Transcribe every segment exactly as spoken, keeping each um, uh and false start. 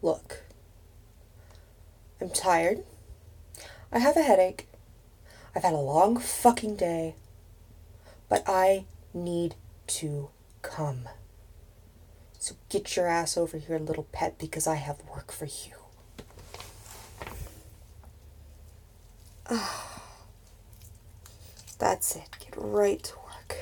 Look, I'm tired. I have a headache. I've had a long fucking day. But I need to come. So get your ass over here, little pet, because I have work for you. That's it. Get right to work.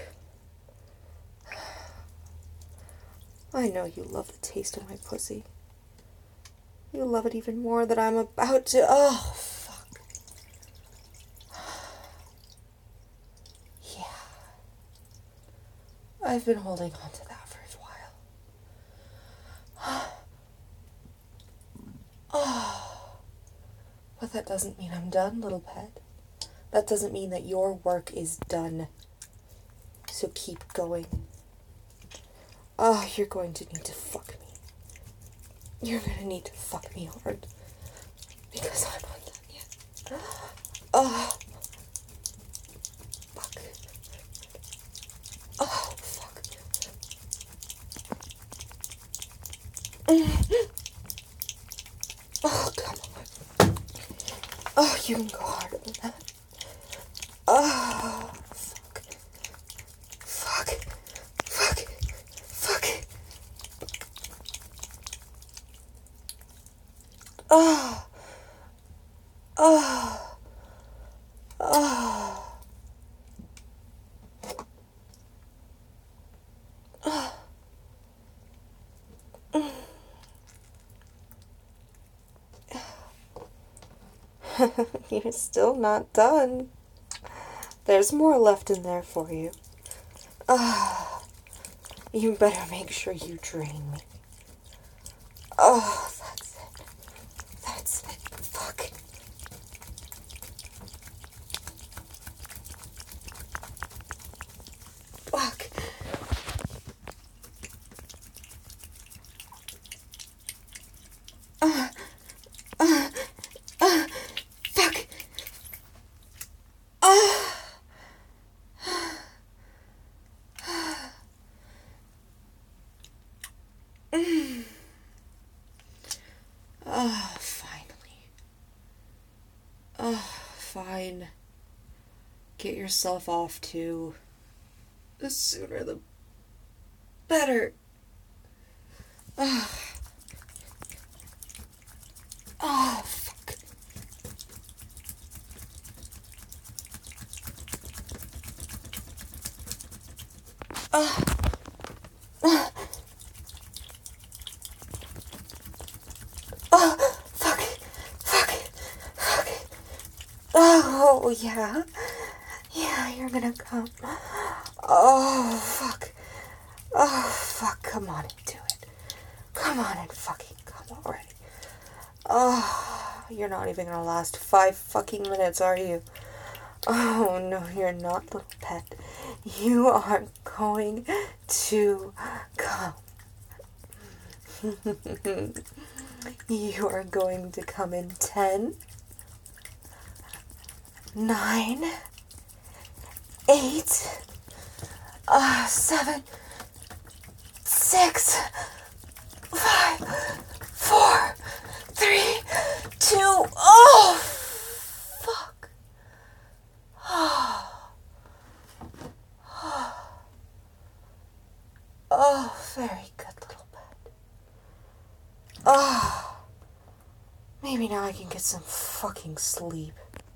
I know you love the taste of my pussy. You love it even more that I'm about to... Oh, fuck. Yeah. I've been holding on to that for a while. Oh. But that doesn't mean I'm done, little pet. That doesn't mean that your work is done. So keep going. Oh, you're going to need to fuck me. You're gonna need to fuck me hard. Because I'm not done yet. Oh. Fuck. Oh, fuck. Oh, come on. Oh, you can go harder than that. Oh, fuck. Fuck. Fuck. Fuck. Oh. Oh. Oh. Oh. You're still not done. There's more left in there for you. Oh. You better make sure you drain me. Oh, that's it. That's it. Fuck. Fuck. Uh, uh, uh, fuck. Uh. Mm. Oh, finally. Oh, fine. Get yourself off too. The sooner the better. Oh, oh fuck. Oh. Oh. Oh, fuck. Fuck. Fuck. Oh, yeah. Yeah, you're gonna come. Oh, fuck. Oh, fuck. Come on and do it. Come on and fucking come already. Oh, you're not even gonna last five fucking minutes, are you? Oh, no, you're not, little pet. You are going to come. You are going to come in ten, nine, eight, uh, seven, six, five, four, three, two, oh, fuck. Oh, oh, oh, very good, little pet. Oh, maybe now I can get some fucking sleep.